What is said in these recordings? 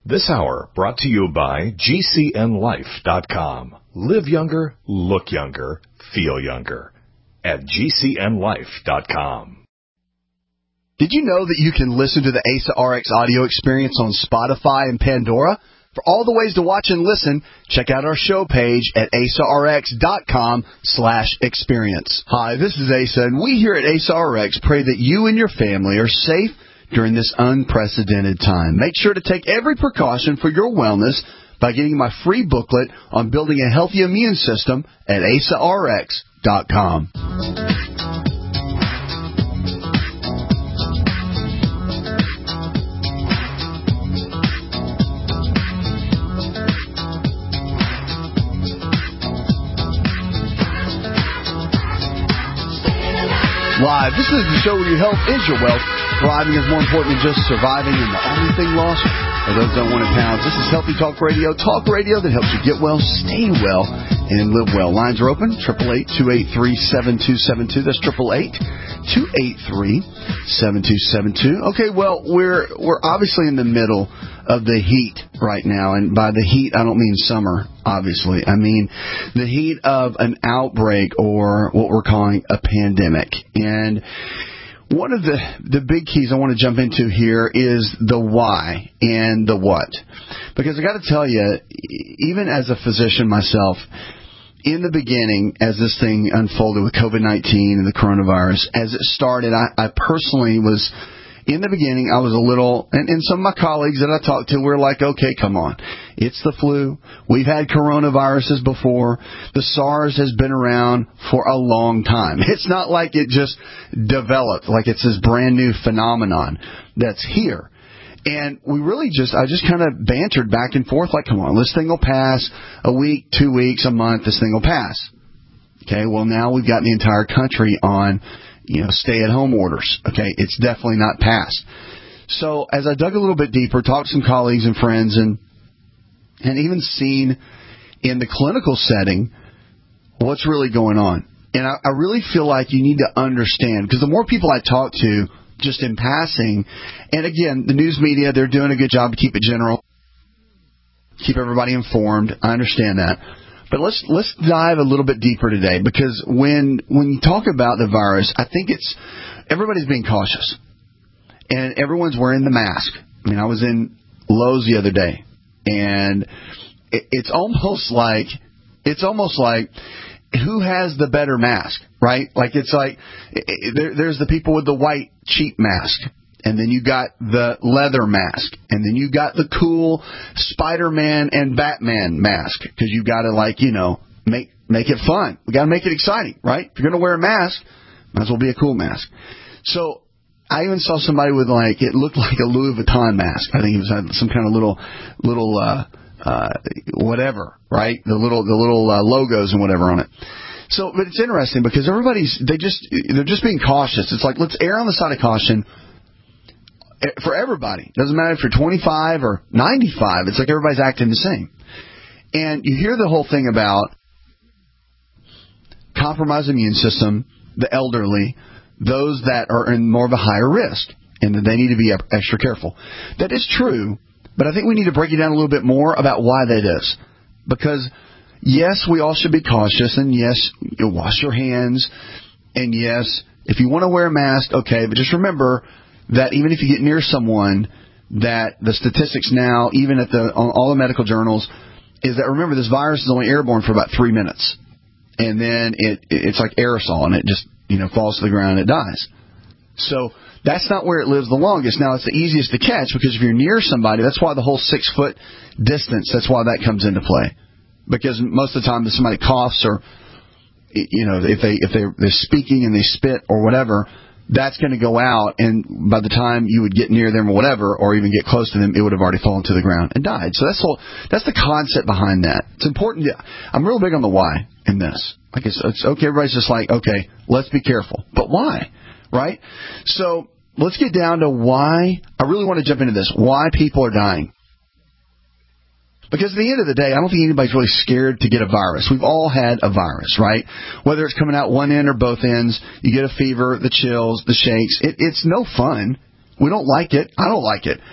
This hour brought to you by GCNLife.com. Live younger, look younger, feel younger at GCNLife.com. Did you know that you can listen to the ASA RX audio experience on Spotify and Pandora? For all the ways to watch and listen, check out our show page at asarx.com/experience. Hi, this is Asa, and we here at ASA RX pray that you and your family are safe during this unprecedented time. Make sure to take every precaution for your wellness by getting my free booklet on building a healthy immune system at asarx.com. Live. This is the show where your health is your wealth. Thriving is more important than just surviving, and the only thing lost are those that want it pounds. This is Healthy Talk Radio that helps you get well, stay well, and live well. Lines are open, 888-283-7272. That's 888-283-7272. Okay, well, we're obviously in the middle of the heat right now, and by the heat, I don't mean summer, obviously. I mean the heat of an outbreak or what we're calling a pandemic. And one of the big keys I want to jump into here is the why and the what. Because I got to tell you, even as a physician myself, in the beginning, as this thing unfolded with COVID-19 and the coronavirus, as it started, I personally was, in the beginning, I was a little, and some of my colleagues that I talked to were like, okay, come on. It's the flu. We've had coronaviruses before. The SARS has been around for a long time. It's not like it just developed, like it's this brand new phenomenon that's here. And I just kind of bantered back and forth like, come on, this thing will pass. A week, 2 weeks, a month, this thing will pass. Okay, well, now we've got the entire country on stay-at-home orders. Okay, it's definitely not passed. So as I dug a little bit deeper, talked to some colleagues and friends, and even seen in the clinical setting what's really going on. And I really feel like you need to understand, because the more people I talk to, just in passing, and again, the news media, they're doing a good job to keep it general, keep everybody informed. I understand that. But let's dive a little bit deeper today, because when you talk about the virus, I think everybody's being cautious, and everyone's wearing the mask. I mean, I was in Lowe's the other day, and it's almost like who has the better mask, right? Like it's like there's the people with the white cheap mask, and then you got the leather mask, and then you got the cool Spider-Man and Batman mask, because you got to make it fun. We got to make it exciting, right? If you're going to wear a mask, might as well be a cool mask. So I even saw somebody with it looked like a Louis Vuitton mask. I think it was some kind of little whatever, right? The little logos and whatever on it. So, but it's interesting because they're just being cautious. It's like, let's err on the side of caution for everybody. Doesn't matter if you're 25 or 95. It's like everybody's acting the same. And you hear the whole thing about compromised immune system, the elderly, those that are in more of a higher risk, and that they need to be extra careful. That is true, but I think we need to break it down a little bit more about why that is. Because, yes, we all should be cautious, and yes, you wash your hands, and yes, if you want to wear a mask, okay, but just remember that even if you get near someone, that the statistics now, even on all the medical journals, is that, remember, this virus is only airborne for about 3 minutes. And then it's like aerosol, and it just falls to the ground and it dies. So that's not where it lives the longest. Now, it's the easiest to catch, because if you're near somebody, that's why the whole 6 foot distance, that's why that comes into play. Because most of the time if somebody coughs, or if they're speaking and they spit or whatever, that's going to go out, and by the time you would get near them or whatever, or even get close to them, it would have already fallen to the ground and died. So that's the concept behind that. It's important. I'm real big on the why in this. Like it's okay, everybody's just like, okay, let's be careful. But why? Right? So let's get down to why. I really want to jump into this. Why people are dying. Because at the end of the day, I don't think anybody's really scared to get a virus. We've all had a virus, right? Whether it's coming out one end or both ends, you get a fever, the chills, the shakes. It's no fun. We don't like it. I don't like it.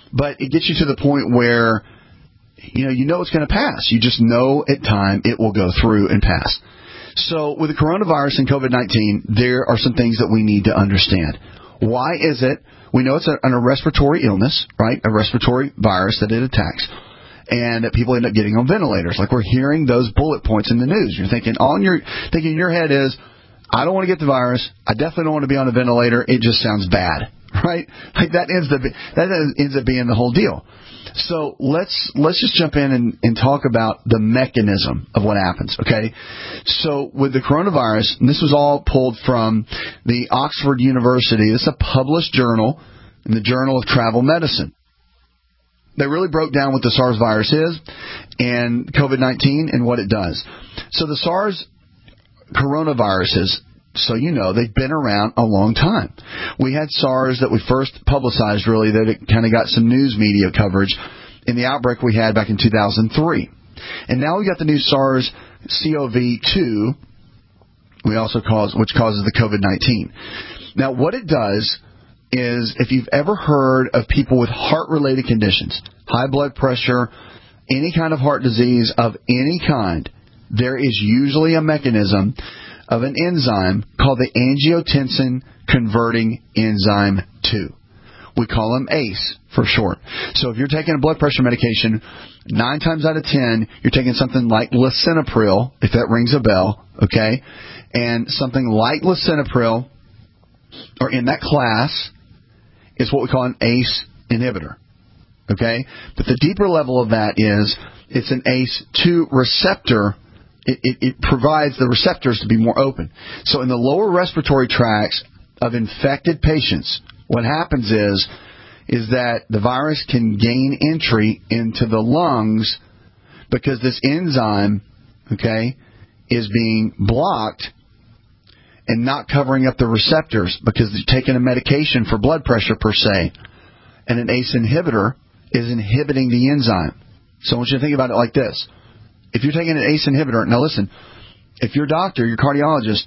But it gets you to the point where, you know it's going to pass. You just know at time it will go through and pass. So with the coronavirus and COVID-19, there are some things that we need to understand. Why is it? We know it's a respiratory illness, right? A respiratory virus that it attacks. And that people end up getting on ventilators. Like we're hearing those bullet points in the news. You're thinking in your head is, I don't want to get the virus. I definitely don't want to be on a ventilator. It just sounds bad, right? Like that ends up being the whole deal. So let's just jump in and talk about the mechanism of what happens, okay? So with the coronavirus, and this was all pulled from the Oxford University. This is a published journal in the Journal of Travel Medicine. They really broke down what the SARS virus is and COVID-19 and what it does. So the SARS coronaviruses, so they've been around a long time. We had SARS that we first publicized, really, that it kind of got some news media coverage in the outbreak we had back in 2003. And now we got the new SARS-CoV-2, which causes the COVID-19. Now, what it does is, if you've ever heard of people with heart-related conditions, high blood pressure, any kind of heart disease of any kind, there is usually a mechanism of an enzyme called the angiotensin converting enzyme 2. We call them ACE for short. So if you're taking a blood pressure medication, 9 times out of 10, you're taking something like lisinopril, if that rings a bell, okay? And something like lisinopril, or in that class, is what we call an ACE inhibitor, okay? But the deeper level of that is it's an ACE2 receptor. It provides the receptors to be more open. So in the lower respiratory tracts of infected patients, what happens is that the virus can gain entry into the lungs because this enzyme, okay, is being blocked and not covering up the receptors because they're taking a medication for blood pressure per se. And an ACE inhibitor is inhibiting the enzyme. So I want you to think about it like this. If you're taking an ACE inhibitor, now listen, if your doctor, your cardiologist,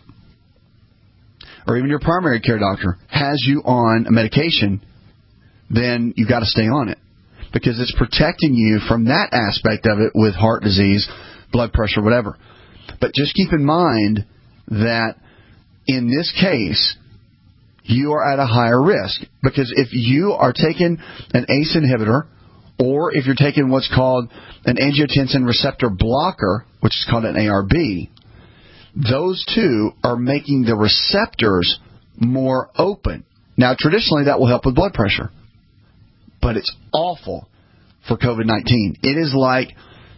or even your primary care doctor has you on a medication, then you've got to stay on it because it's protecting you from that aspect of it with heart disease, blood pressure, whatever. But just keep in mind that in this case, you are at a higher risk because if you are taking an ACE inhibitor or if you're taking what's called an angiotensin receptor blocker, which is called an ARB, those two are making the receptors more open. Now, traditionally, that will help with blood pressure, but it's awful for COVID-19. It's like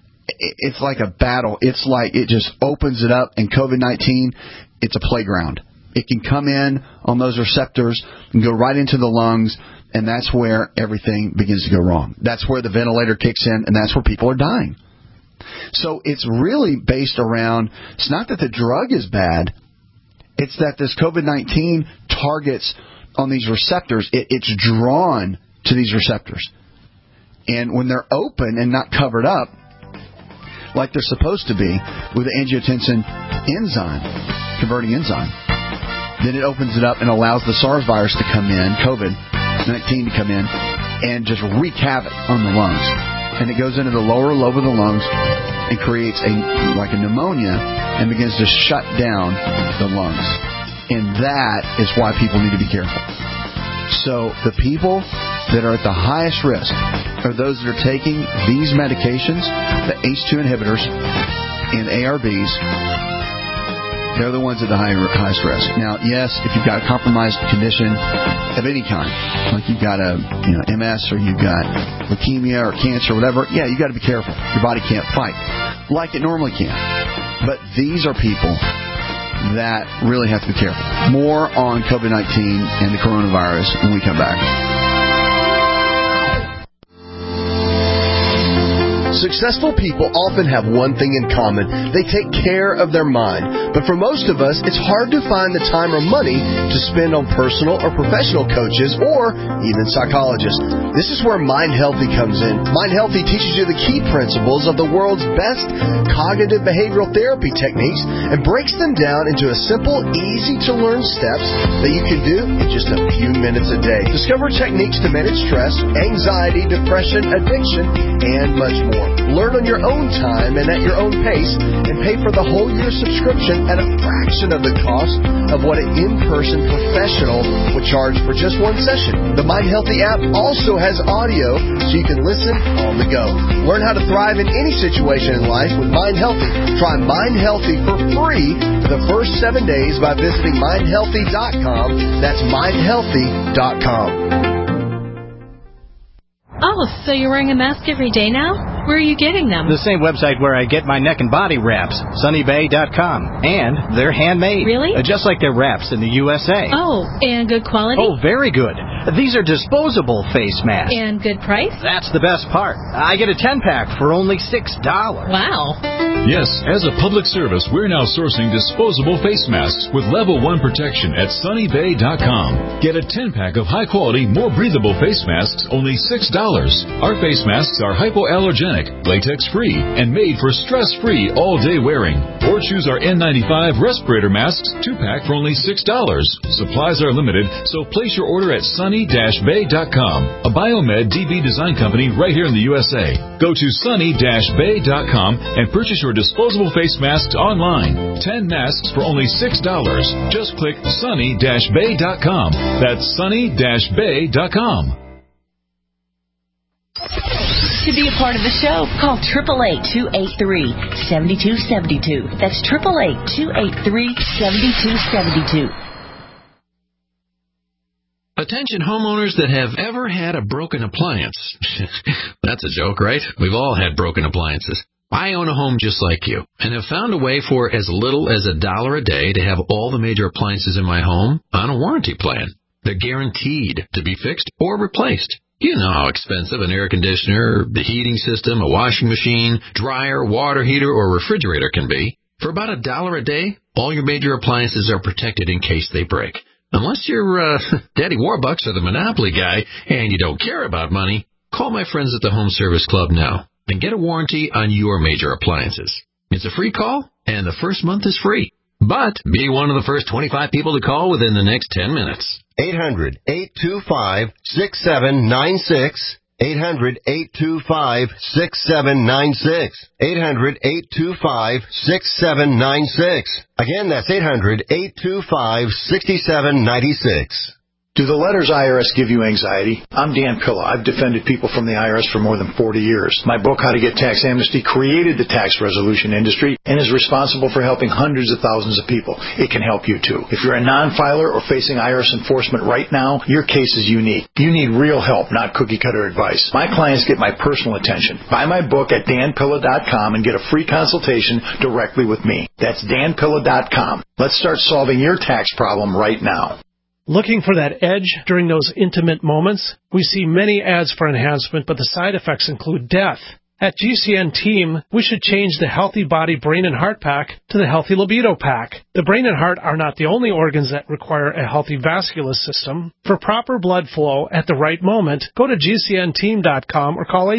a battle. It's like it just opens it up, and COVID-19, it's a playground. It can come in on those receptors and go right into the lungs, and that's where everything begins to go wrong. That's where the ventilator kicks in, and that's where people are dying. So it's really based around, it's not that the drug is bad, it's that this COVID-19 targets on these receptors. It's drawn to these receptors. And when they're open and not covered up, like they're supposed to be with the angiotensin enzyme, converting enzyme, then it opens it up and allows the SARS virus to come in, COVID-19 to come in, and just wreak havoc on the lungs. And it goes into the lower lobe of the lungs and creates a pneumonia and begins to shut down the lungs. And that is why people need to be careful. So the people that are at the highest risk are those that are taking these medications, the ACE2 inhibitors and ARBs. They're the ones at the highest risk. Now, yes, if you've got a compromised condition of any kind, like you've got a MS or you've got leukemia or cancer or whatever, yeah, you've got to be careful. Your body can't fight like it normally can. But these are people that really have to be careful. More on COVID-19 and the coronavirus when we come back. Successful people often have one thing in common. They take care of their mind. But for most of us, it's hard to find the time or money to spend on personal or professional coaches or even psychologists. This is where Mind Healthy comes in. Mind Healthy teaches you the key principles of the world's best cognitive behavioral therapy techniques and breaks them down into a simple, easy-to-learn steps that you can do in just a few minutes a day. Discover techniques to manage stress, anxiety, depression, addiction, and much more. Learn on your own time and at your own pace, and pay for the whole year subscription at a fraction of the cost of what an in-person professional would charge for just one session. The Mind Healthy app also has audio, so you can listen on the go. Learn how to thrive in any situation in life with Mind Healthy. Try Mind Healthy for free for the first 7 days by visiting mindhealthy.com. That's mindhealthy.com. Oh, so you're wearing a mask every day now? Where are you getting them? The same website where I get my neck and body wraps, sunnybay.com. And they're handmade. Really? Just like their wraps in the USA. Oh, and good quality? Oh, very good. These are disposable face masks. And good price? That's the best part. I get a 10-pack for only $6. Wow. Yes, as a public service, we're now sourcing disposable face masks with level 1 protection at sunnybay.com. Get a 10-pack of high-quality, more breathable face masks, only $6. Our face masks are hypoallergenic, latex-free, and made for stress-free all-day wearing. Or choose our N95 respirator masks 2-pack for only $6. Supplies are limited, so place your order at sunny-bay.com, a Biomed DB design company right here in the USA. Go to sunny-bay.com and purchase your disposable face masks online. 10 masks for only $6. Just click sunny-bay.com. That's sunny-bay.com. To be a part of the show, call 888-283-7272. That's 888-283-7272. Attention homeowners that have ever had a broken appliance. That's a joke, right? We've all had broken appliances. I own a home just like you and have found a way for as little as $1 a day to have all the major appliances in my home on a warranty plan. They're guaranteed to be fixed or replaced. You know how expensive an air conditioner, the heating system, a washing machine, dryer, water heater, or refrigerator can be. For about $1 a day, all your major appliances are protected in case they break. Unless you're Daddy Warbucks or the Monopoly guy and you don't care about money, call my friends at the Home Service Club now and get a warranty on your major appliances. It's a free call, and the first month is free. But be one of the first 25 people to call within the next 10 minutes. 800-825-6796. 800-825-6796. 800-825-6796. Again, that's 800-825-6796. Do the letters IRS give you anxiety? I'm Dan Pilla. I've defended people from the IRS for more than 40 years. My book, How to Get Tax Amnesty, created the tax resolution industry and is responsible for helping hundreds of thousands of people. It can help you, too. If you're a non-filer or facing IRS enforcement right now, your case is unique. You need real help, not cookie-cutter advice. My clients get my personal attention. Buy my book at danpilla.com and get a free consultation directly with me. That's danpilla.com. Let's start solving your tax problem right now. Looking for that edge during those intimate moments? We see many ads for enhancement, but the side effects include death. At GCN Team, we should change the Healthy Body, Brain, and Heart Pack to the Healthy Libido Pack. The brain and heart are not the only organs that require a healthy vascular system. For proper blood flow at the right moment, go to GCNteam.com or call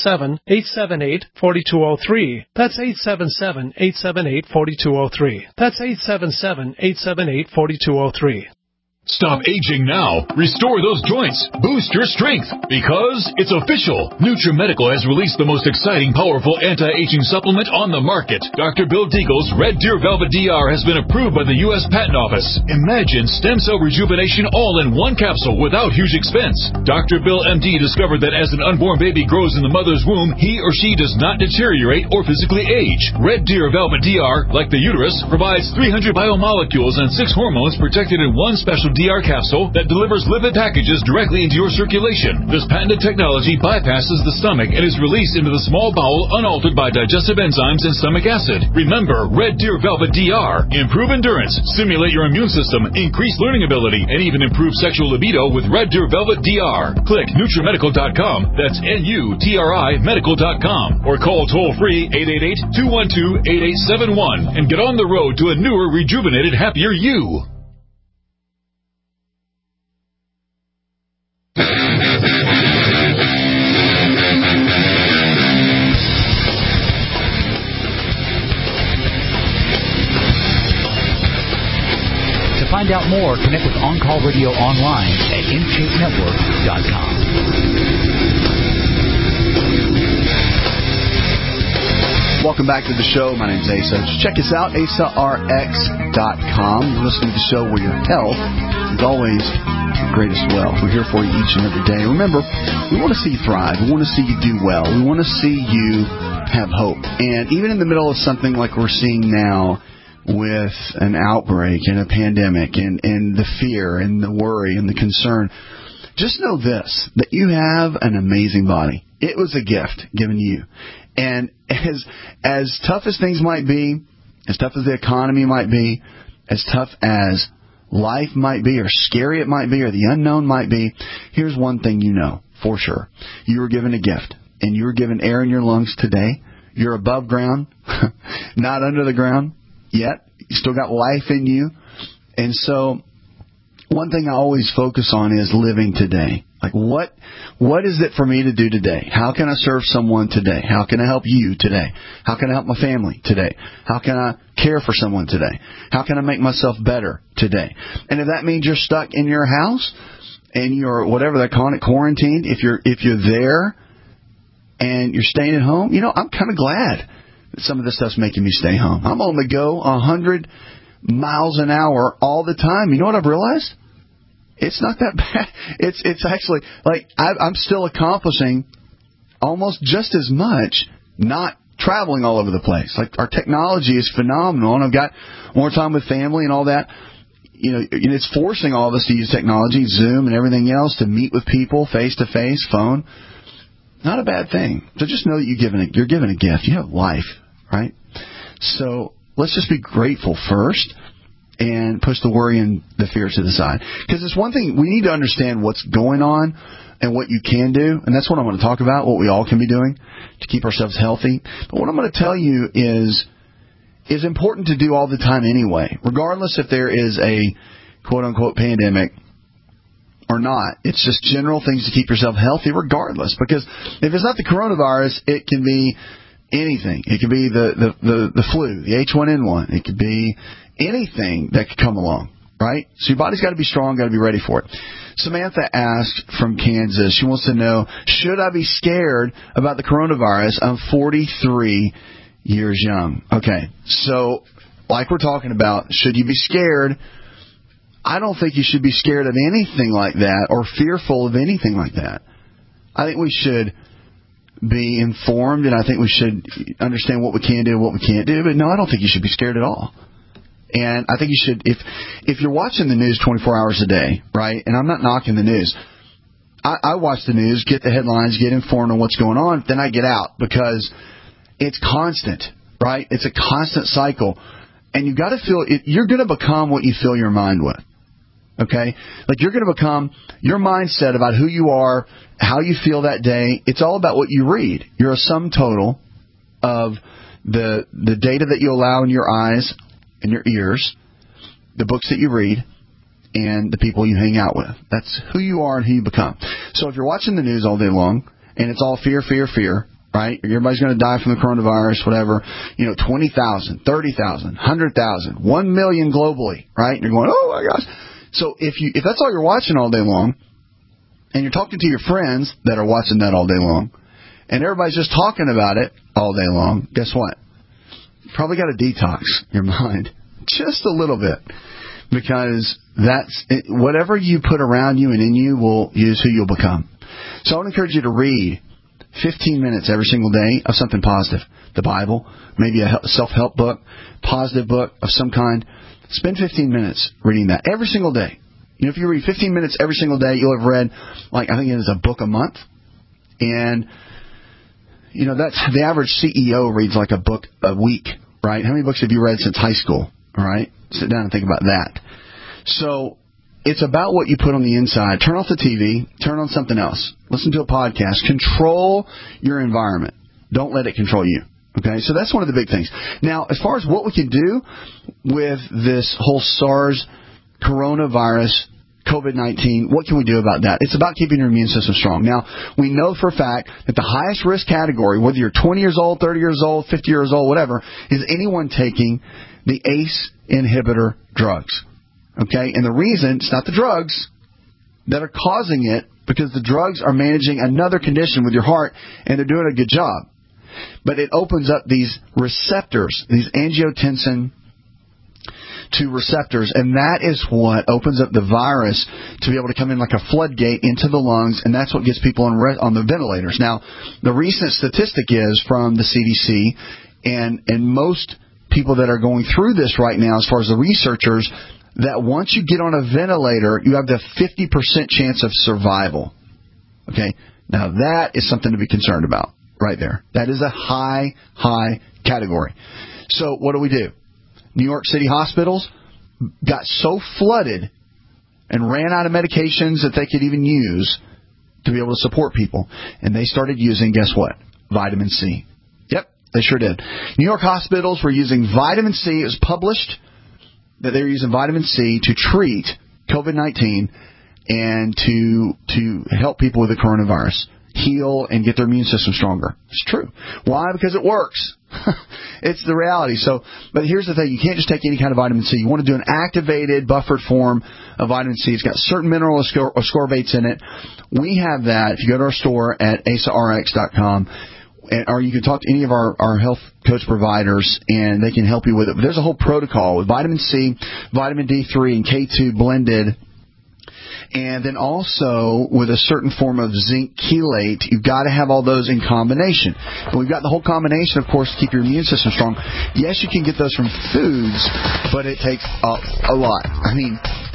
877-878-4203. That's 877-878-4203. That's 877-878-4203. Stop aging now. Restore those joints. Boost your strength. Because it's official. NutriMedical has released the most exciting, powerful anti-aging supplement on the market. Dr. Bill Deagle's Red Deer Velvet DR has been approved by the U.S. Patent Office. Imagine stem cell rejuvenation all in one capsule without huge expense. Dr. Bill MD discovered that as an unborn baby grows in the mother's womb, he or she does not deteriorate or physically age. Red Deer Velvet DR, like the uterus, provides 300 biomolecules and 6 hormones protected in one special DR capsule that delivers lipid packages directly into your circulation. This patented technology bypasses the stomach and is released into the small bowel unaltered by digestive enzymes and stomach acid. Remember, Red Deer Velvet DR. Improve endurance, stimulate your immune system, increase learning ability, and even improve sexual libido with Red Deer Velvet DR. Click NutriMedical.com. That's NUTRI Medical.com. Or call toll-free 888-212-8871 and get on the road to a newer, rejuvenated, happier you. To find out more, connect with On Call Radio online at InShapeNetwork.com. Welcome back to the show. My name's Asa. Just check us out, AsaRx.com. You're listening to the show where your health is always your greatest wealth. We're here for you each and every day. Remember, we want to see you thrive. We want to see you do well. We want to see you have hope. And even in the middle of something like we're seeing now with an outbreak and a pandemic and the fear and the worry and the concern, just know this, that you have an amazing body. It was a gift given you. And as tough as things might be, as tough as the economy might be, as tough as life might be, or scary it might be, or the unknown might be, here's one thing you know for sure. You were given a gift, and you were given air in your lungs today. You're above ground, not under the ground yet. You still got life in you. And so one thing I always focus on is living today. Like, what is it for me to do today? How can I serve someone today? How can I help you today? How can I help my family today? How can I care for someone today? How can I make myself better today? And if that means you're stuck in your house and you're, whatever they're calling it, quarantined, if you're there and you're staying at home, you know, I'm kind of glad that some of this stuff's making me stay home. I'm on the go 100 miles an hour all the time. You know what I've realized? It's not that bad. It's actually, like, I'm still accomplishing almost just as much not traveling all over the place. Like, our technology is phenomenal, and I've got more time with family and all that. You know, it's forcing all of us to use technology, Zoom and everything else, to meet with people face-to-face, phone. Not a bad thing. So just know that you're given a gift. You have life, right? So let's just be grateful first, and push the worry and the fear to the side. Because it's one thing, we need to understand what's going on and what you can do, and that's what I want to talk about, what we all can be doing to keep ourselves healthy. But what I'm going to tell you is important to do all the time anyway, regardless if there is a quote-unquote pandemic or not. It's just general things to keep yourself healthy regardless, because if it's not the coronavirus, it can be anything. It could be the flu, the H1N1. It could be anything that could come along, right? So your body's got to be strong, got to be ready for it. Samantha asked from Kansas, she wants to know, should I be scared about the coronavirus? I'm 43 years young. Okay, so like we're talking about, should you be scared? I don't think you should be scared of anything like that or fearful of anything like that. I think we should be informed, and I think we should understand what we can do and what we can't do. But no, I don't think you should be scared at all. And I think you should, if you're watching the news 24 hours a day, right, and I'm not knocking the news, I watch the news, get the headlines, get informed on what's going on, then I get out, because it's constant, right? It's a constant cycle. And you've got to feel it. You're going to become what you fill your mind with, okay? Like, you're going to become your mindset about who you are, how you feel that day. It's all about what you read. You're a sum total of the data that you allow in your eyes and your ears, the books that you read, and the people you hang out with. That's who you are and who you become. So if you're watching the news all day long, and it's all fear, fear, fear, right? Everybody's going to die from the coronavirus, whatever. 20,000, 30,000, 100,000, 1 million globally, right? And you're going, oh my gosh. So if that's all you're watching all day long, and you're talking to your friends that are watching that all day long, and everybody's just talking about it all day long, guess what? You probably got to detox your mind just a little bit, because whatever you put around you and in you is who you'll become. So I want to encourage you to read 15 minutes every single day of something positive. The Bible, maybe a self-help book, positive book of some kind. Spend 15 minutes reading that every single day. If you read 15 minutes every single day, you'll have read, I think it is a book a month. And, that's the average CEO reads like a book a week, right? How many books have you read since high school? All right? Sit down and think about that. So it's about what you put on the inside. Turn off the TV. Turn on something else. Listen to a podcast. Control your environment. Don't let it control you. Okay? So that's one of the big things. Now, as far as what we can do with this whole SARS coronavirus, COVID-19, what can we do about that? It's about keeping your immune system strong. Now, we know for a fact that the highest risk category, whether you're 20 years old, 30 years old, 50 years old, whatever, is anyone taking the ACE inhibitor drugs. Okay? And the reason, it's not the drugs that are causing it, because the drugs are managing another condition with your heart, and they're doing a good job. But it opens up these receptors, these angiotensin II receptors, and that is what opens up the virus to be able to come in like a floodgate into the lungs, and that's what gets people on the ventilators. Now, the recent statistic is from the CDC, and most people that are going through this right now, as far as the researchers, that once you get on a ventilator, you have the 50% chance of survival. Okay? Now, that is something to be concerned about right there. That is a high category. So, what do? New York City hospitals got so flooded and ran out of medications that they could even use to be able to support people. And they started using, guess what? Vitamin C. Yep, they sure did. New York hospitals were using vitamin C. It was published that they were using vitamin C to treat COVID-19 and to help people with the coronavirus heal and get their immune system stronger. It's true. Why? Because it works. It's the reality. So, but here's the thing. You can't just take any kind of vitamin C. You want to do an activated, buffered form of vitamin C. It's got certain mineral ascorbates in it. We have that. If you go to our store at AsaRx.com, or you can talk to any of our health coach providers, and they can help you with it. But there's a whole protocol with vitamin C, vitamin D3, and K2 blended. And then also with a certain form of zinc chelate, you've got to have all those in combination. And we've got the whole combination, of course, to keep your immune system strong. Yes, you can get those from foods, but it takes a lot. I mean,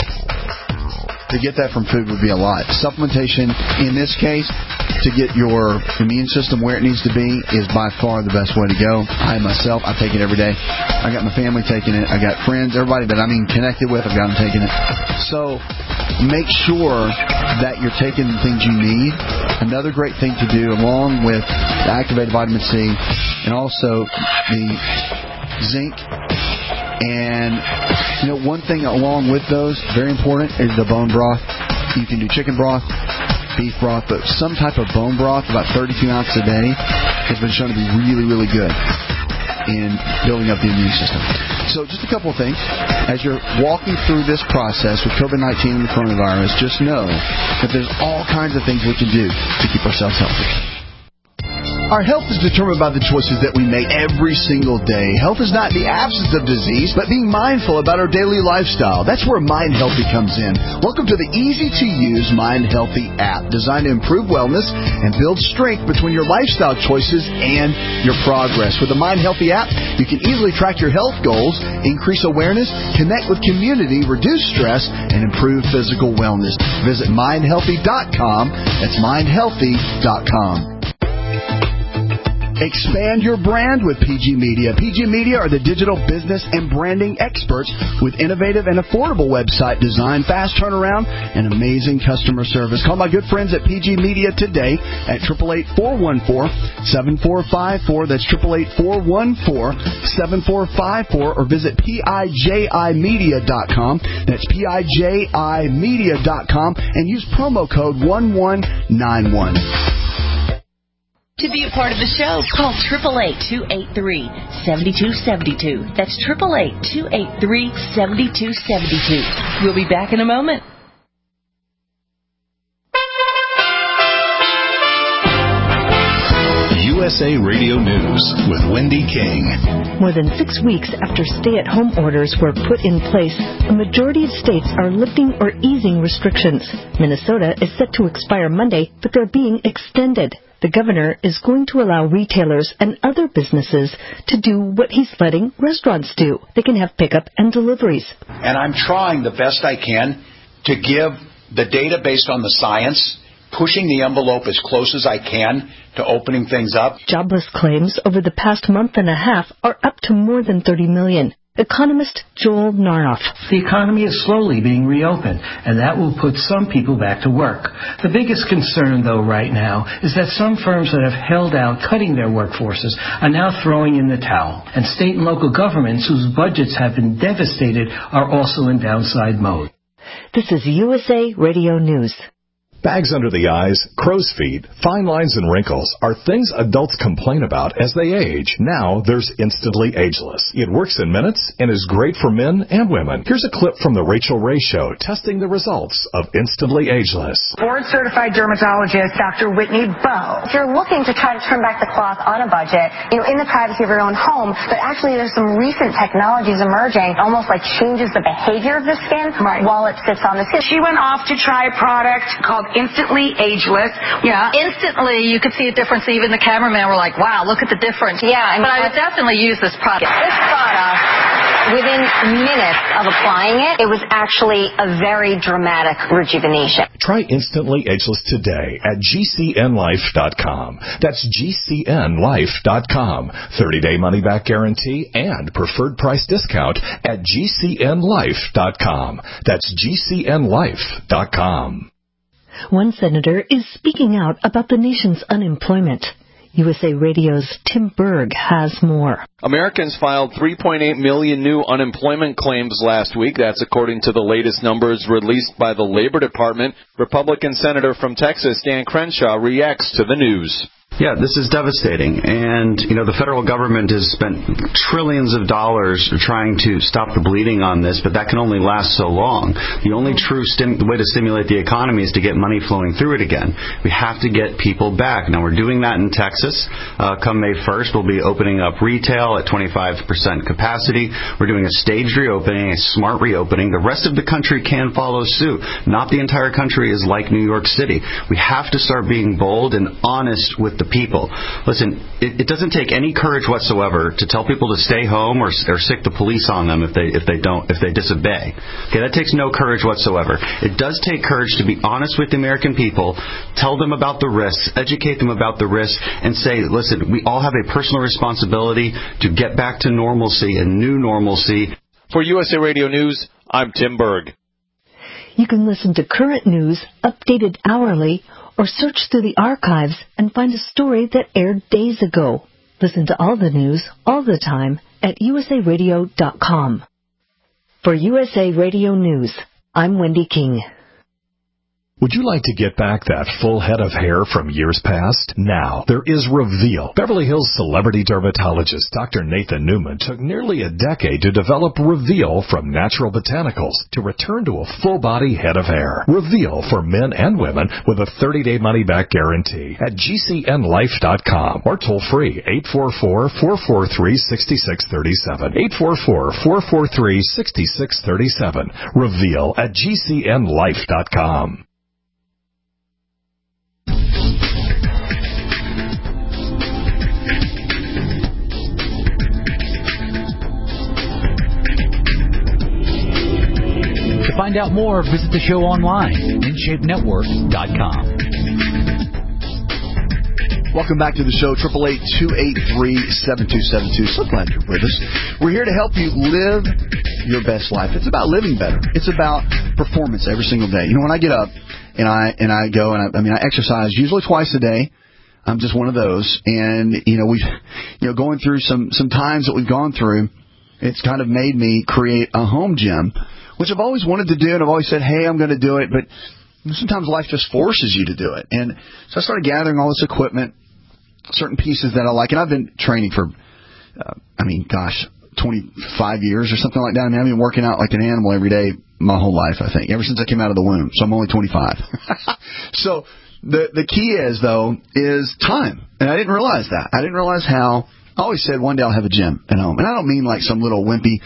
to get that from food would be a lot. Supplementation, in this case, to get your immune system where it needs to be is by far the best way to go. I myself, I take it every day. I got my family taking it. I got friends, everybody that I'm connected with, I've got them taking it. So make sure that you're taking the things you need. Another great thing to do, along with the activated vitamin C and also the zinc. And, one thing along with those, very important, is the bone broth. You can do chicken broth, beef broth, but some type of bone broth, about 32 ounces a day, has been shown to be really, really good in building up the immune system. So just a couple of things. As you're walking through this process with COVID-19 and the coronavirus, just know that there's all kinds of things we can do to keep ourselves healthy. Our health is determined by the choices that we make every single day. Health is not the absence of disease, but being mindful about our daily lifestyle. That's where Mind Healthy comes in. Welcome to the easy-to-use Mind Healthy app, designed to improve wellness and build strength between your lifestyle choices and your progress. With the Mind Healthy app, you can easily track your health goals, increase awareness, connect with community, reduce stress, and improve physical wellness. Visit mindhealthy.com. That's mindhealthy.com. Expand your brand with PG Media. PG Media are the digital business and branding experts with innovative and affordable website design, fast turnaround, and amazing customer service. Call my good friends at PG Media today at 888-414-7454. That's 888-414-7454. Or visit PIJImedia.com. That's PIJImedia.com and use promo code 1191. To be a part of the show, call 888-283-7272. That's 888-283-7272. We'll be back in a moment. USA Radio News with Wendy King. More than 6 weeks after stay-at-home orders were put in place, a majority of states are lifting or easing restrictions. Minnesota is set to expire Monday, but they're being extended. The governor is going to allow retailers and other businesses to do what he's letting restaurants do. They can have pickup and deliveries. And I'm trying the best I can to give the data based on the science, pushing the envelope as close as I can to opening things up. Jobless claims over the past month and a half are up to more than 30 million. Economist Joel Narnoff. The economy is slowly being reopened, and that will put some people back to work. The biggest concern, though, right now is that some firms that have held out cutting their workforces are now throwing in the towel, and state and local governments whose budgets have been devastated are also in downside mode. This is USA Radio News. Bags under the eyes, crow's feet, fine lines and wrinkles are things adults complain about as they age. Now there's Instantly Ageless. It works in minutes and is great for men and women. Here's a clip from The Rachel Ray Show testing the results of Instantly Ageless. Board-certified dermatologist Dr. Whitney Bowe. If you're looking to try to turn back the clock on a budget, in the privacy of your own home, but actually there's some recent technologies emerging, almost like changes the behavior of the skin while it sits on the skin. She went off to try a product called Instantly Ageless. Yeah, instantly you could see a difference. Even the cameraman were like, wow, look at the difference. Yeah. But I would definitely use this product. This product, within minutes of applying it, it was actually a very dramatic rejuvenation. Try Instantly Ageless today at GCNLife.com. That's GCNLife.com. 30-day money-back guarantee and preferred price discount at GCNLife.com. That's GCNLife.com. One senator is speaking out about the nation's unemployment. USA Radio's Tim Berg has more. Americans filed 3.8 million new unemployment claims last week. That's according to the latest numbers released by the Labor Department. Republican Senator from Texas, Dan Crenshaw, reacts to the news. Yeah, this is devastating. And, the federal government has spent trillions of dollars trying to stop the bleeding on this, but that can only last so long. The only true way to stimulate the economy is to get money flowing through it again. We have to get people back. Now, we're doing that in Texas. Come May 1st, we'll be opening up retail at 25% capacity. We're doing a staged reopening, a smart reopening. The rest of the country can follow suit. Not the entire country is like New York City. We have to start being bold and honest with the people. Listen, it doesn't take any courage whatsoever to tell people to stay home or sick the police on them if they disobey. Okay, that takes no courage whatsoever. It does take courage to be honest with the American people, tell them about the risks, educate them about the risks, and say, listen, we all have a personal responsibility to get back to normalcy and new normalcy. For USA Radio News, I'm Tim Berg. You can listen to current news updated hourly or search through the archives and find a story that aired days ago. Listen to all the news, all the time, at usaradio.com. For USA Radio News, I'm Wendy King. Would you like to get back that full head of hair from years past? Now, there is Reveal. Beverly Hills celebrity dermatologist Dr. Nathan Newman took nearly a decade to develop Reveal from natural botanicals to return to a full-body head of hair. Reveal for men and women with a 30-day money-back guarantee at GCNLife.com or toll-free 844-443-6637. 844-443-6637. Reveal at GCNLife.com. To find out more, visit the show online, InShapeNetwork.com. Welcome back to the show, 888-283-7272. So glad you're with us. We're here to help you live your best life. It's about living better. It's about performance every single day. When I get up and I go and I exercise usually twice a day. I'm just one of those. And, we've, going through some times that we've gone through, it's kind of made me create a home gym, which I've always wanted to do, and I've always said, hey, I'm going to do it, but sometimes life just forces you to do it. And so I started gathering all this equipment, certain pieces that I like, and I've been training for, 25 years or something like that. I've been working out like an animal every day my whole life, I think, ever since I came out of the womb, so I'm only 25. So the key is time, and I didn't realize that. I didn't realize how. I always said one day I'll have a gym at home, and I don't mean like some little wimpy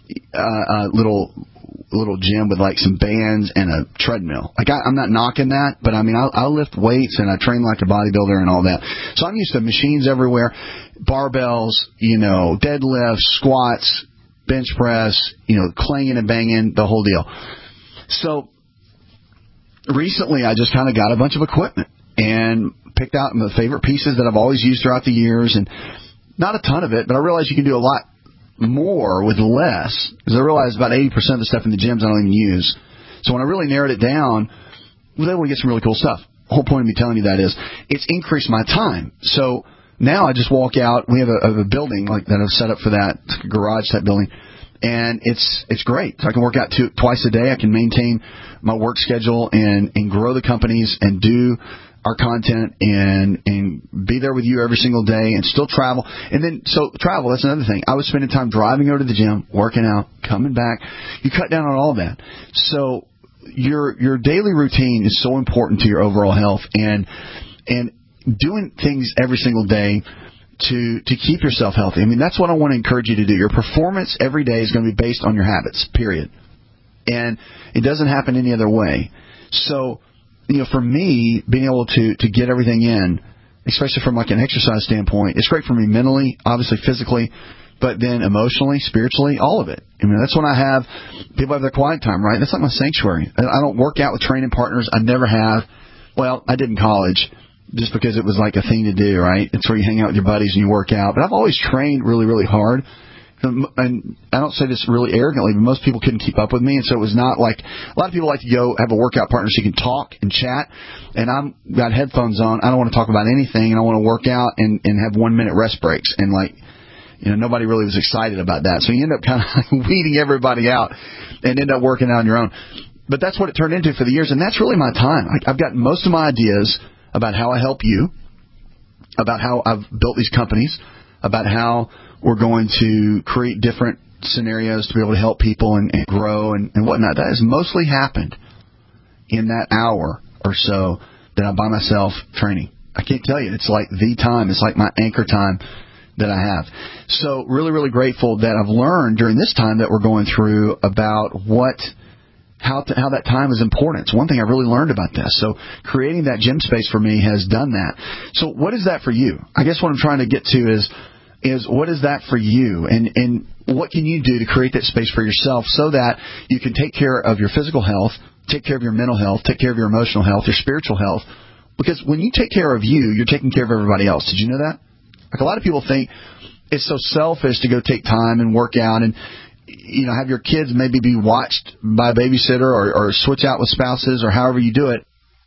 little gym with like some bands and a treadmill. Like I'm not knocking that, but I'll lift weights and I train like a bodybuilder and all that. So I'm used to machines everywhere, barbells, deadlifts, squats, bench press, clanging and banging, the whole deal. So recently I just kind of got a bunch of equipment and picked out my favorite pieces that I've always used throughout the years, and not a ton of it, but I realized you can do a lot more with less, because I realized about 80% of the stuff in the gyms I don't even use. So when I really narrowed it down, I was able to get some really cool stuff. The whole point of me telling you that is it's increased my time. So now I just walk out. We have a building like that I've set up for that, it's a garage type building, and it's great. So I can work out twice a day. I can maintain my work schedule and grow the companies and do our content and be there with you every single day and still travel. And then, so travel, that's another thing. I was spending time driving over to the gym, working out, coming back. You cut down on all that. So your daily routine is so important to your overall health, and doing things every single day to keep yourself healthy. I mean, that's what I want to encourage you to do. Your performance every day is going to be based on your habits, period. And it doesn't happen any other way. So, for me, being able to get everything in, especially from like an exercise standpoint, it's great for me mentally, obviously physically, but then emotionally, spiritually, all of it. I mean, that's when I have, people have their quiet time, right? That's like my sanctuary. I don't work out with training partners. I never have. Well, I did in college just because it was like a thing to do, right? It's where you hang out with your buddies and you work out. But I've always trained really, really hard. And I don't say this really arrogantly, but most people couldn't keep up with me, and so it was not like, a lot of people like to go have a workout partner so you can talk and chat, and I've got headphones on. I don't want to talk about anything, and I want to work out and have 1 minute rest breaks, and nobody really was excited about that, so you end up kind of weeding everybody out and end up working out on your own. But that's what it turned into for the years, and that's really my time. I've got most of my ideas about how I help you, about how I've built these companies, about how we're going to create different scenarios to be able to help people and grow and whatnot. That has mostly happened in that hour or so that I'm by myself training. I can't tell you. It's like the time. It's like my anchor time that I have. So really, really grateful that I've learned during this time that we're going through about how that time is important. It's one thing I really learned about this. So creating that gym space for me has done that. So what is that for you? I guess what I'm trying to get to is what is that for you, and what can you do to create that space for yourself so that you can take care of your physical health, take care of your mental health, take care of your emotional health, your spiritual health. Because when you take care of you, you're taking care of everybody else. Did you know that? Like, a lot of people think it's so selfish to go take time and work out and have your kids maybe be watched by a babysitter or switch out with spouses or however you do it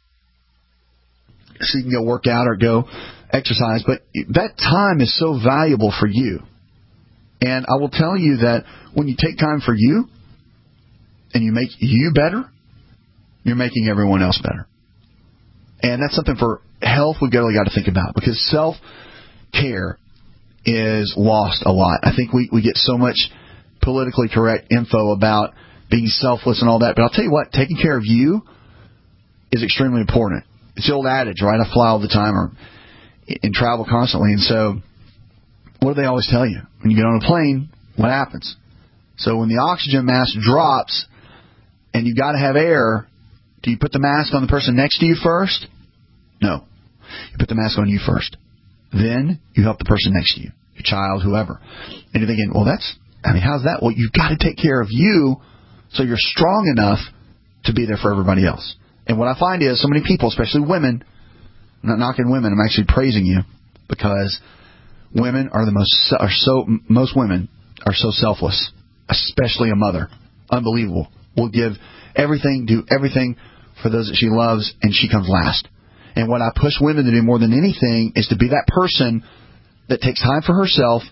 so you can go work out or go exercise. But that time is so valuable for you. And I will tell you that when you take time for you and you make you better, you're making everyone else better. And that's something for health we've really got to think about, because self-care is lost a lot. I think we get so much politically correct info about being selfless and all that. But I'll tell you what, taking care of you is extremely important. It's the old adage, right? I fly all the time and travel constantly. And so what do they always tell you? When you get on a plane, what happens? So when the oxygen mask drops and you've got to have air, do you put the mask on the person next to you first? No. You put the mask on you first. Then you help the person next to you, your child, whoever. And you're thinking, well, how's that? Well, you've got to take care of you so you're strong enough to be there for everybody else. And what I find is so many people, especially women, I'm not knocking women, I'm actually praising you, because women are most women are so selfless, especially a mother. Unbelievable. Will give everything, do everything for those that she loves, and she comes last. And what I push women to do more than anything is to be that person that takes time for herself,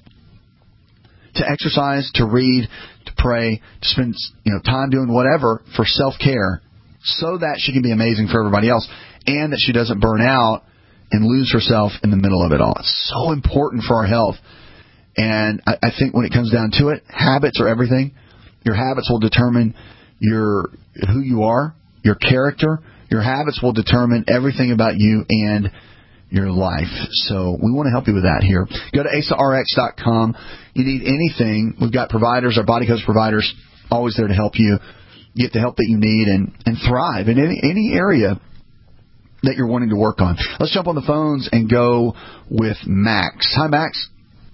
to exercise, to read, to pray, to spend time doing whatever for self-care, so that she can be amazing for everybody else, and that she doesn't burn out and lose herself in the middle of it all. It's so important for our health. And I think when it comes down to it, habits are everything. Your habits will determine who you are, your character. Your habits will determine everything about you and your life. So we want to help you with that here. Go to AsaRx.com. You need anything. We've got providers, our Body Coach providers, always there to help you get the help that you need and thrive in any area that you're wanting to work on. Let's jump on the phones and go with Max. Hi, Max.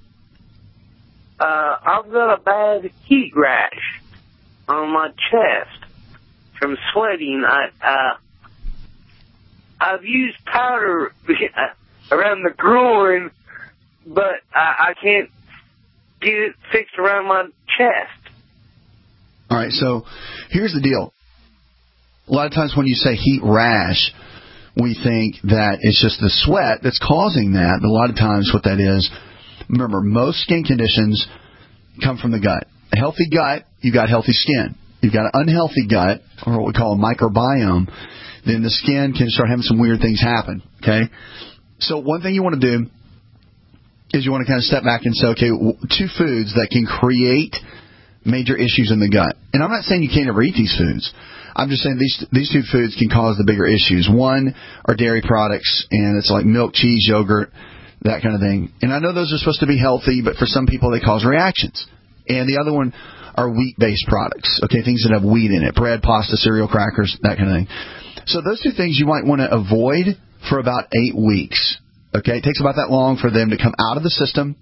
I've got a bad heat rash on my chest from sweating. I've used powder around the groin, but I can't get it fixed around my chest. All right, so here's the deal. A lot of times when you say heat rash, we think that it's just the sweat that's causing that. But a lot of times what that is, remember, most skin conditions come from the gut. A healthy gut, you've got healthy skin. You've got an unhealthy gut, or what we call a microbiome, then the skin can start having some weird things happen, okay? So one thing you want to do is you want to kind of step back and say, okay, 2 foods that can create major issues in the gut. And I'm not saying you can't ever eat these foods. I'm just saying these 2 foods can cause the bigger issues. One are dairy products, and it's like milk, cheese, yogurt, that kind of thing. And I know those are supposed to be healthy, but for some people they cause reactions. And the other one are wheat-based products, okay, things that have wheat in it, bread, pasta, cereal, crackers, that kind of thing. So those 2 things you might want to avoid for about 8 weeks, okay? It takes about that long for them to come out of the system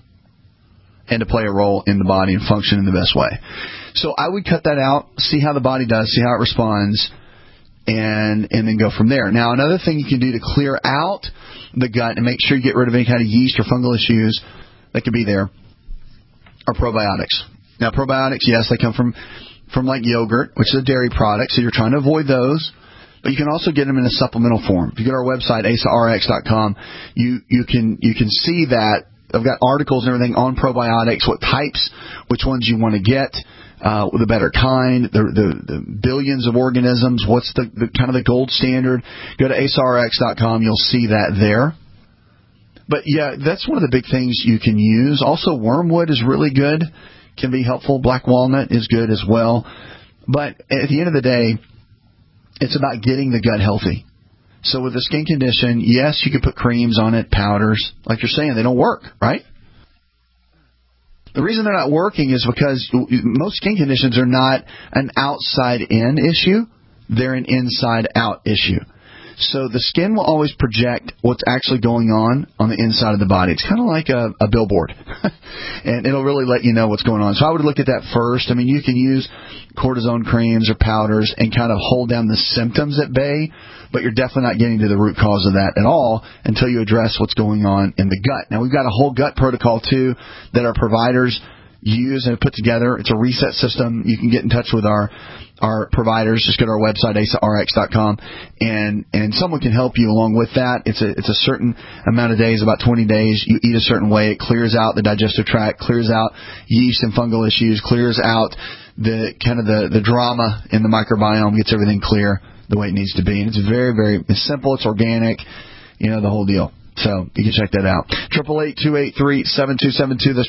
and to play a role in the body and function in the best way. So I would cut that out, see how the body does, see how it responds, and then go from there. Now, another thing you can do to clear out the gut and make sure you get rid of any kind of yeast or fungal issues that could be there are probiotics. Now, probiotics, yes, they come from like yogurt, which is a dairy product, so you're trying to avoid those. But you can also get them in a supplemental form. If you go to our website, asarx.com, you can see that I've got articles and everything on probiotics, what types, which ones you want to get, the better kind, the billions of organisms, what's the kind of the gold standard. Go to asarx.com, you'll see that there. But yeah, that's one of the big things you can use. Also, wormwood is really good, can be helpful. Black walnut is good as well. But at the end of the day, it's about getting the gut healthy. So with a skin condition, yes, you can put creams on it, powders. Like you're saying, they don't work, right? The reason they're not working is because most skin conditions are not an outside-in issue. They're an inside-out issue. So the skin will always project what's actually going on the inside of the body. It's kind of like a billboard, and it'll really let you know what's going on. So I would look at that first. I mean, you can use cortisone creams or powders and kind of hold down the symptoms at bay, but you're definitely not getting to the root cause of that at all until you address what's going on in the gut. Now, we've got a whole gut protocol, too, that our providers use and put together. It's a reset system. You can get in touch with our providers. Just go to our website, asarx.com, and someone can help you along with that. It's a certain amount of days, about 20 days. You eat a certain way. It clears out the digestive tract, clears out yeast and fungal issues, clears out the kind of the drama in the microbiome, gets everything clear the way it needs to be. And it's very, very simple. It's organic, the whole deal. So you can check that out. 888-283-7272. That's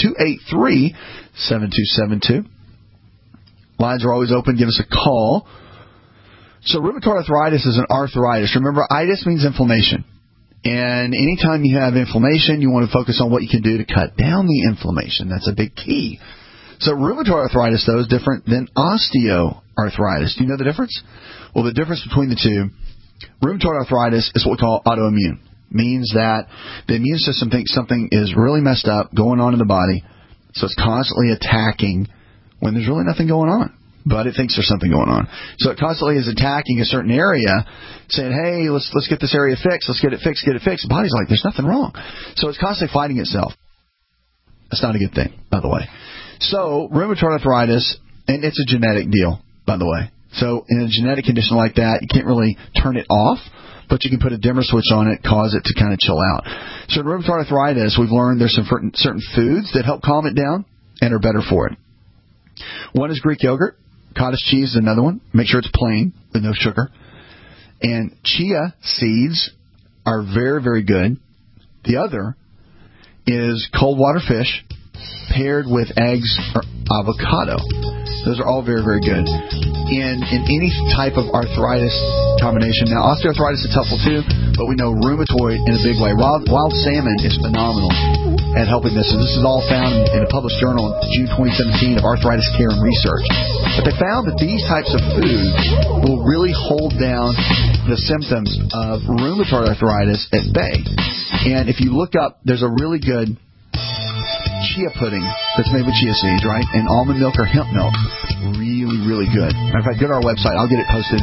888-283-7272. Lines are always open. Give us a call. So rheumatoid arthritis is an arthritis. Remember, itis means inflammation. And anytime you have inflammation, you want to focus on what you can do to cut down the inflammation. That's a big key. So rheumatoid arthritis, though, is different than osteoarthritis. Do you know the difference? Well, the difference between the two, rheumatoid arthritis is what we call autoimmune. Means that the immune system thinks something is really messed up going on in the body, so it's constantly attacking when there's really nothing going on, but it thinks there's something going on. So it constantly is attacking a certain area, saying, hey, let's get this area fixed, let's get it fixed, get it fixed. The body's like, there's nothing wrong. So it's constantly fighting itself. That's not a good thing, by the way. So rheumatoid arthritis, and it's a genetic deal, by the way. So in a genetic condition like that, you can't really turn it off, but you can put a dimmer switch on it, cause it to kind of chill out. So in rheumatoid arthritis, we've learned there's some certain foods that help calm it down and are better for it. One is Greek yogurt. Cottage cheese is another one. Make sure it's plain with no sugar. And chia seeds are very, very good. The other is cold water fish paired with eggs or avocado. Those are all very, very good. In any type of arthritis combination. Now, osteoarthritis is helpful too, but we know rheumatoid in a big way. Wild salmon is phenomenal at helping this. And this is all found in a published journal in June 2017 of Arthritis Care and Research. But they found that these types of foods will really hold down the symptoms of rheumatoid arthritis at bay. And if you look up, there's a really good chia pudding that's made with chia seeds, right? And almond milk or hemp milk. Really, really good. Matter of fact, go to our website. I'll get it posted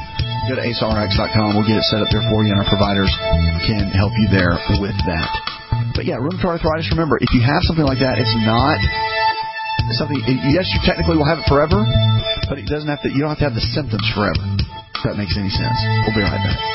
go to aceRx.com. We'll get it set up there for you, and our providers can help you there with that. But yeah, rheumatoid arthritis, remember, if you have something like that, it's not something, yes, you technically will have it forever, but it doesn't have to, you don't have to have the symptoms forever, if that makes any sense. We'll be right back.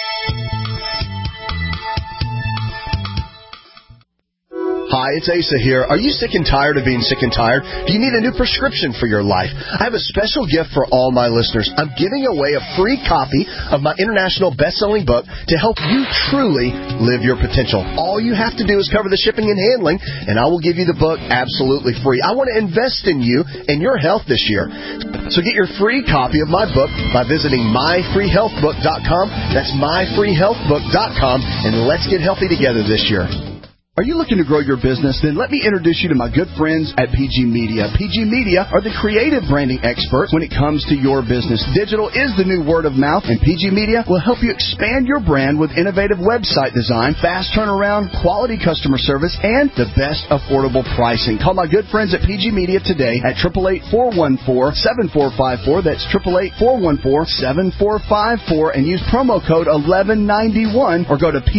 Hi, it's Asa here. Are you sick and tired of being sick and tired? Do you need a new prescription for your life? I have a special gift for all my listeners. I'm giving away a free copy of my international best-selling book to help you truly live your potential. All you have to do is cover the shipping and handling, and I will give you the book absolutely free. I want to invest in you and your health this year. So get your free copy of my book by visiting myfreehealthbook.com. That's myfreehealthbook.com, and let's get healthy together this year. Are you looking to grow your business? Then let me introduce you to my good friends at PG Media. PG Media are the creative branding experts when it comes to your business. Digital is the new word of mouth, and PG Media will help you expand your brand with innovative website design, fast turnaround, quality customer service, and the best affordable pricing. Call my good friends at PG Media today at 888-414-7454. That's 888-414-7454, and use promo code 1191 or go to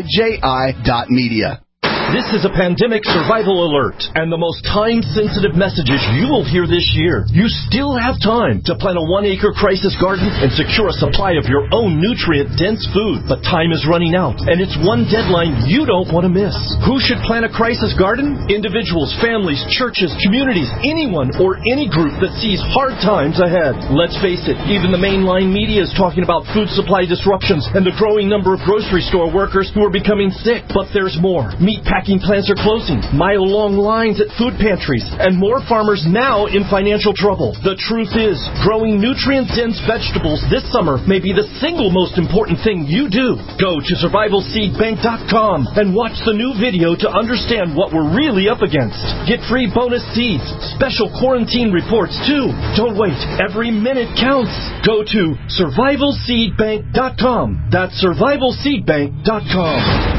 PIJI.media. This is a pandemic survival alert, and the most time-sensitive messages you will hear this year. You still have time to plant a 1-acre crisis garden and secure a supply of your own nutrient-dense food. But time is running out, and it's one deadline you don't want to miss. Who should plant a crisis garden? Individuals, families, churches, communities, anyone or any group that sees hard times ahead. Let's face it, even the mainline media is talking about food supply disruptions and the growing number of grocery store workers who are becoming sick. But there's more. Meatpacking plants are closing, mile-long lines at food pantries, and more farmers now in financial trouble. The truth is, growing nutrient-dense vegetables this summer may be the single most important thing you do. Go to survivalseedbank.com and watch the new video to understand what we're really up against. Get free bonus seeds, special quarantine reports too. Don't wait. Every minute counts. Go to survivalseedbank.com. That's survivalseedbank.com.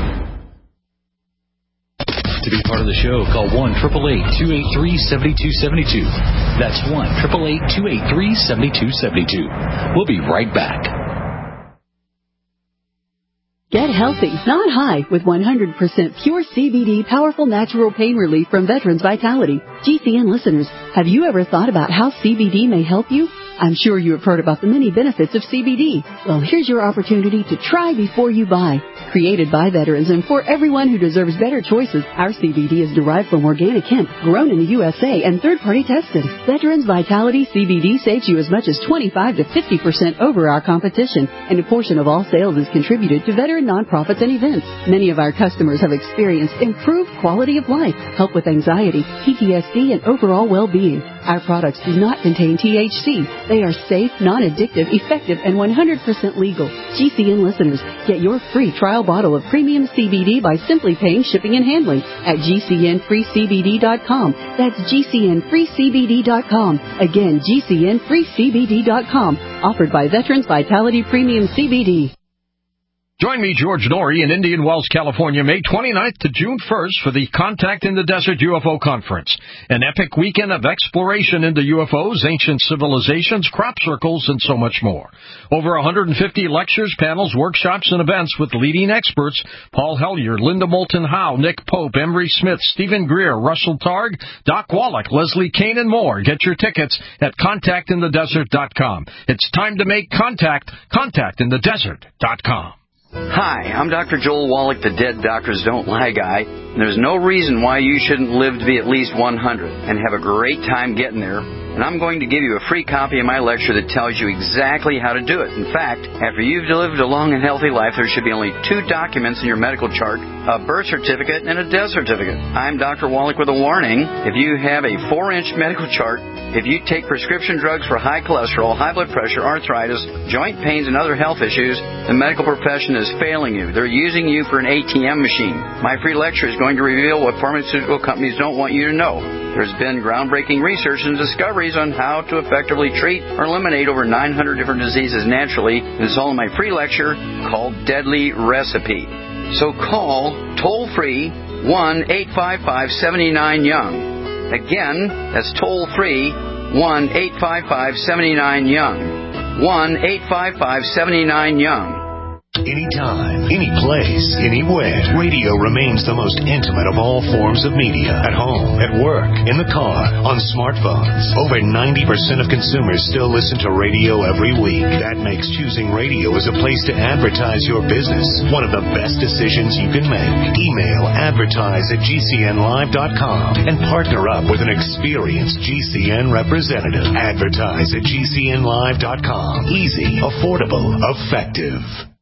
To be part of the show, call 1-888-283-7272. That's 1-888-283-7272. We'll be right back. Get healthy, not high, with 100% pure CBD powerful natural pain relief from Veterans Vitality. GCN listeners, have you ever thought about how CBD may help you? I'm sure you have heard about the many benefits of CBD. Well, here's your opportunity to try before you buy. Created by veterans and for everyone who deserves better choices, our CBD is derived from organic hemp, grown in the USA, and third-party tested. Veterans Vitality CBD saves you as much as 25 to 50% over our competition, and a portion of all sales is contributed to veteran nonprofits and events. Many of our customers have experienced improved quality of life, help with anxiety, PTSD, and overall well-being. Our products do not contain THC. They are safe, non-addictive, effective, and 100% legal. GCN listeners, get your free trial bottle of premium CBD by simply paying shipping and handling at GCNFreeCBD.com. That's GCNFreeCBD.com. Again, GCNFreeCBD.com. Offered by Veterans Vitality Premium CBD. Join me, George Norrie, in Indian Wells, California, May 29th to June 1st for the Contact in the Desert UFO Conference, an epic weekend of exploration into UFOs, ancient civilizations, crop circles, and so much more. Over 150 lectures, panels, workshops, and events with leading experts: Paul Hellyer, Linda Moulton Howe, Nick Pope, Emery Smith, Stephen Greer, Russell Targ, Doc Wallach, Leslie Kane, and more. Get your tickets at contactinthedesert.com. It's time to make contact. Contactinthedesert.com. Hi, I'm Dr. Joel Wallach, the Dead Doctors Don't Lie guy. And there's no reason why you shouldn't live to be at least 100 and have a great time getting there. And I'm going to give you a free copy of my lecture that tells you exactly how to do it. In fact, after you've lived a long and healthy life, there should be only 2 documents in your medical chart: a birth certificate and a death certificate. I'm Dr. Wallach with a warning. If you have a 4-inch medical chart, if you take prescription drugs for high cholesterol, high blood pressure, arthritis, joint pains, and other health issues, the medical profession is failing you. They're using you for an ATM machine. My free lecture is going to reveal what pharmaceutical companies don't want you to know. There's been groundbreaking research and discoveries on how to effectively treat or eliminate over 900 different diseases naturally. This is all in my free lecture called Deadly Recipe. So call toll-free 1-855-79-YOUNG. Again, that's toll-free 1-855-79-YOUNG. 1-855-79-YOUNG. Anytime, any place, anywhere, radio remains the most intimate of all forms of media. At home, at work, in the car, on smartphones. Over 90% of consumers still listen to radio every week. That makes choosing radio as a place to advertise your business one of the best decisions you can make. Email advertise@gcnlive.com and partner up with an experienced GCN representative. Advertise at gcnlive.com. Easy, affordable, effective.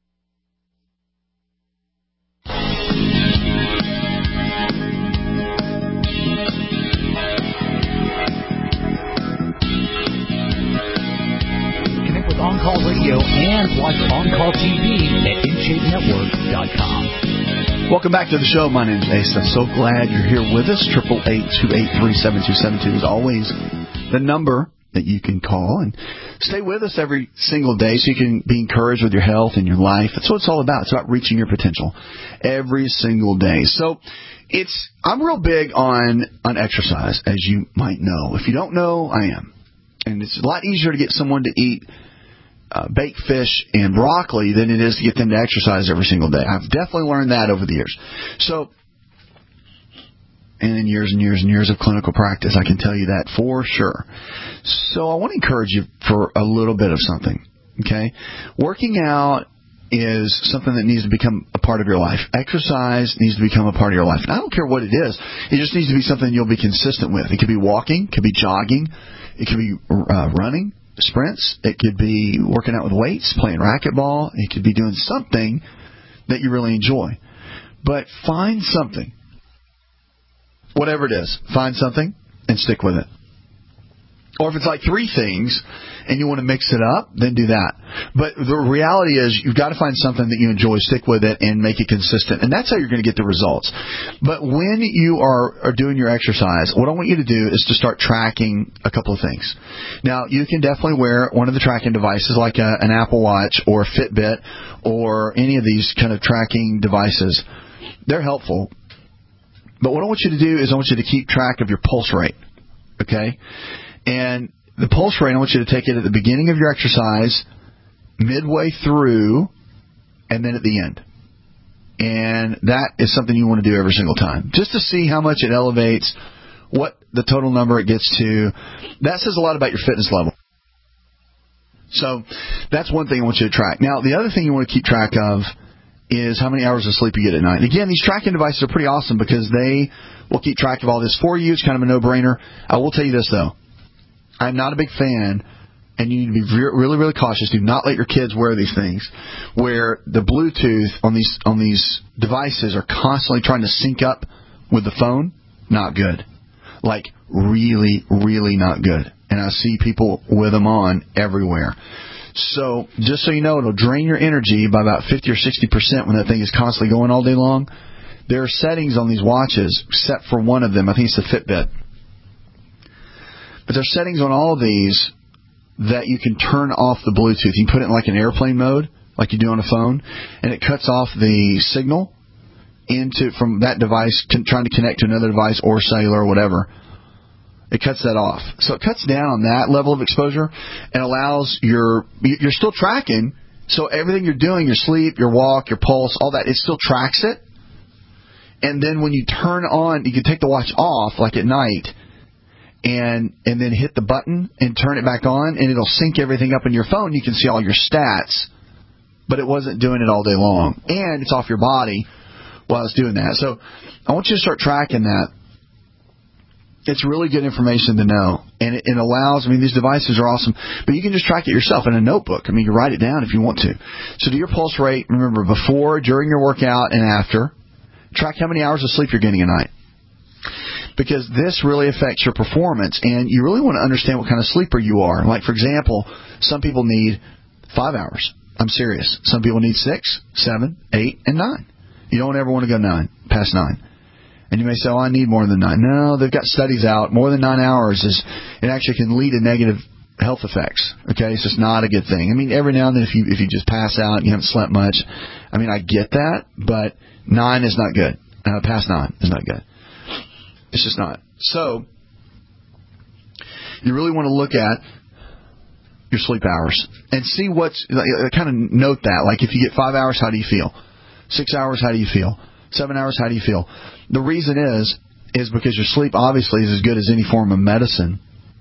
On-Call Radio and watch On-Call TV at InShapeNetwork.com. Welcome back to the show. My name's Asa. So glad you're here with us. 888-283-7272 is always the number that you can call. And stay with us every single day so you can be encouraged with your health and your life. That's what it's all about. It's about reaching your potential every single day. So I'm real big on exercise, as you might know. If you don't know, I am. And it's a lot easier to get someone to eat baked fish and broccoli than it is to get them to exercise every single day. I've definitely learned that over the years. So, and in years and years and years of clinical practice, I can tell you that for sure. So I want to encourage you for a little bit of something, okay? Working out is something that needs to become a part of your life. Exercise needs to become a part of your life. And I don't care what it is. It just needs to be something you'll be consistent with. It could be walking. It could be jogging. It could be running. Sprints. It could be working out with weights, playing racquetball. It could be doing something that you really enjoy. But find something. Whatever it is, find something and stick with it. Or if it's like 3 things and you want to mix it up, then do that. But the reality is you've got to find something that you enjoy, stick with it, and make it consistent. And that's how you're going to get the results. But when you are doing your exercise, what I want you to do is to start tracking a couple of things. Now, you can definitely wear one of the tracking devices like an Apple Watch or a Fitbit or any of these kind of tracking devices. They're helpful. But what I want you to do is I want you to keep track of your pulse rate. Okay? And the pulse rate, I want you to take it at the beginning of your exercise, midway through, and then at the end. And that is something you want to do every single time. Just to see how much it elevates, what the total number it gets to. That says a lot about your fitness level. So that's one thing I want you to track. Now, the other thing you want to keep track of is how many hours of sleep you get at night. Again, these tracking devices are pretty awesome because they will keep track of all this for you. It's kind of a no-brainer. I will tell you this, though. I'm not a big fan, and you need to be really, really cautious. Do not let your kids wear these things where the Bluetooth on these devices are constantly trying to sync up with the phone. Not good. Like, really, really not good. And I see people with them on everywhere. So, just so you know, it'll drain your energy by about 50 or 60% when that thing is constantly going all day long. There are settings on these watches, except for one of them. I think it's the Fitbit. But there's settings on all of these that you can turn off the Bluetooth. You can put it in like an airplane mode, like you do on a phone, and it cuts off the signal from that device trying to connect to another device or cellular or whatever. It cuts that off. So it cuts down on that level of exposure and allows you're still tracking. So everything you're doing, your sleep, your walk, your pulse, all that, it still tracks it. And then when you turn on, you can take the watch off, like at night, and then hit the button and turn it back on, and it'll sync everything up in your phone. You can see all your stats, but it wasn't doing it all day long. And it's off your body while it's doing that. So I want you to start tracking that. It's really good information to know. And it allows, these devices are awesome, but you can just track it yourself in a notebook. You can write it down if you want to. So do your pulse rate, remember, before, during your workout, and after. Track how many hours of sleep you're getting a night. Because this really affects your performance, and you really want to understand what kind of sleeper you are. Like, for example, some people need 5 hours. I'm serious. Some people need 6, 7, 8, and 9. You don't ever want to go past 9. And you may say, I need more than 9. No, they've got studies out. More than 9 hours it actually can lead to negative health effects. Okay, it's just not a good thing. Every now and then if you just pass out and you haven't slept much, I get that, but 9 is not good. Past 9 is not good. It's just not. So, you really want to look at your sleep hours and see what's kind of note that. Like if you get 5 hours, how do you feel? 6 hours, how do you feel? 7 hours, how do you feel? The reason is because your sleep obviously is as good as any form of medicine.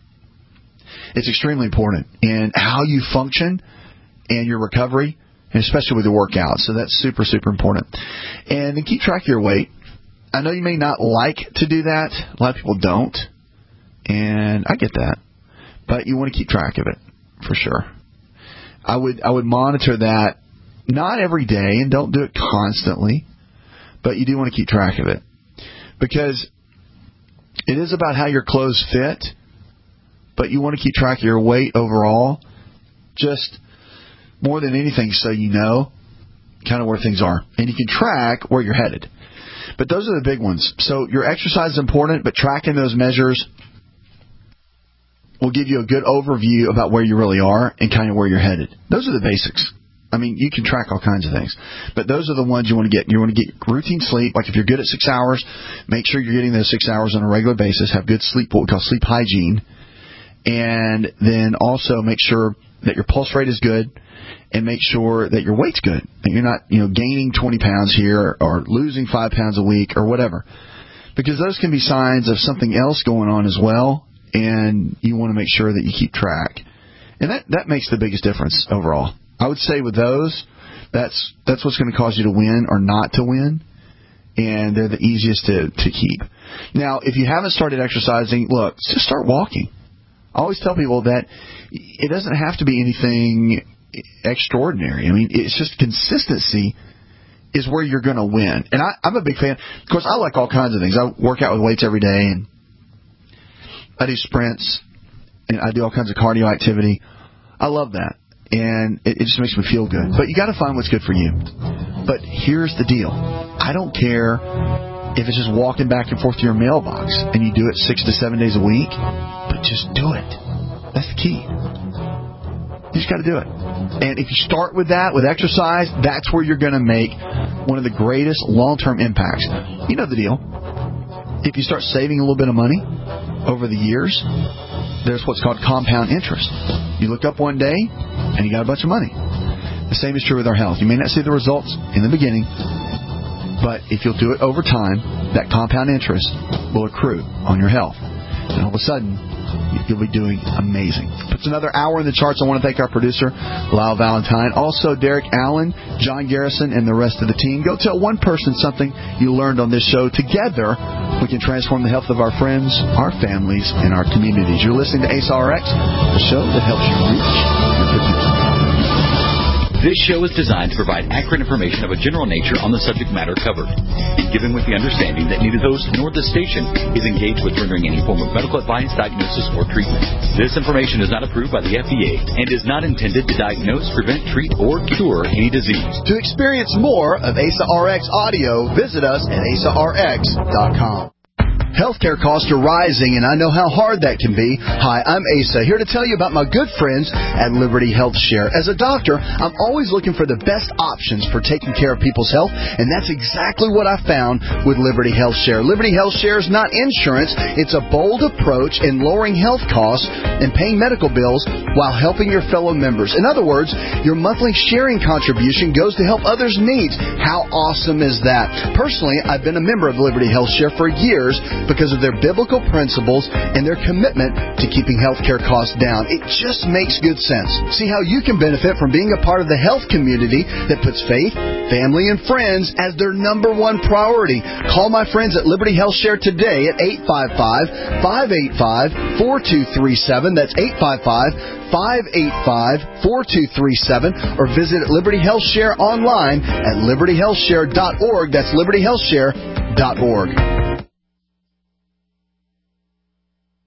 It's extremely important in how you function and your recovery, and especially with the workout. So that's super, super important. And then keep track of your weight. I know you may not like to do that. A lot of people don't. And I get that. But you want to keep track of it, for sure. I would monitor that, not every day, and don't do it constantly, but you do want to keep track of it. Because it is about how your clothes fit, but you want to keep track of your weight overall, just more than anything, so you know kind of where things are. And you can track where you're headed. But those are the big ones. So your exercise is important, but tracking those measures will give you a good overview about where you really are and kind of where you're headed. Those are the basics. I mean, you can track all kinds of things, but those are the ones you want to get. You want to get routine sleep. Like if you're good at 6 hours, make sure you're getting those 6 hours on a regular basis. Have good sleep, what we call sleep hygiene. And then also make sure that your pulse rate is good, and make sure that your weight's good, that you're not, gaining 20 pounds here or losing 5 pounds a week or whatever, because those can be signs of something else going on as well, and you want to make sure that you keep track. And that makes the biggest difference overall. I would say with those, that's what's going to cause you to win or not to win, and they're the easiest to keep. Now, if you haven't started exercising, look, just start walking. I always tell people that it doesn't have to be anything extraordinary. I mean, it's just consistency is where you're going to win. And I'm a big fan. Of course, I like all kinds of things. I work out with weights every day, and I do sprints, and I do all kinds of cardio activity. I love that, and it just makes me feel good. But you got to find what's good for you. But here's the deal. I don't care if it's just walking back and forth to your mailbox, and you do it 6 to 7 days a week, but just do it. That's the key. You just got to do it. And if you start with that, with exercise, that's where you're going to make one of the greatest long-term impacts. You know the deal. If you start saving a little bit of money over the years, there's what's called compound interest. You look up one day, and you got a bunch of money. The same is true with our health. You may not see the results in the beginning, but if you'll do it over time, that compound interest will accrue on your health. And all of a sudden, you'll be doing amazing. It's another hour in the charts. I want to thank our producer, Lyle Valentine. Also, Derek Allen, John Garrison, and the rest of the team. Go tell one person something you learned on this show. Together, we can transform the health of our friends, our families, and our communities. You're listening to AceRx, the show that helps you reach your potential. This show is designed to provide accurate information of a general nature on the subject matter covered, given with the understanding that neither the host nor the station is engaged with rendering any form of medical advice, diagnosis, or treatment. This information is not approved by the FDA and is not intended to diagnose, prevent, treat, or cure any disease. To experience more of AceRx audio, visit us at AceRx.com. Healthcare costs are rising, and I know how hard that can be. Hi, I'm Asa, here to tell you about my good friends at Liberty Health Share. As a doctor, I'm always looking for the best options for taking care of people's health, and that's exactly what I found with Liberty Health Share. Liberty Health Share is not insurance. It's a bold approach in lowering health costs and paying medical bills while helping your fellow members. In other words, your monthly sharing contribution goes to help others' needs. How awesome is that? Personally, I've been a member of Liberty Health Share for years because of their biblical principles and their commitment to keeping healthcare costs down. It just makes good sense. See how you can benefit from being a part of the health community that puts faith, family, and friends as their number one priority. Call my friends at Liberty Health Share today at 855-585-4237. That's 855-585-4237, or visit Liberty Health Share online at libertyhealthshare.org. That's libertyhealthshare.org.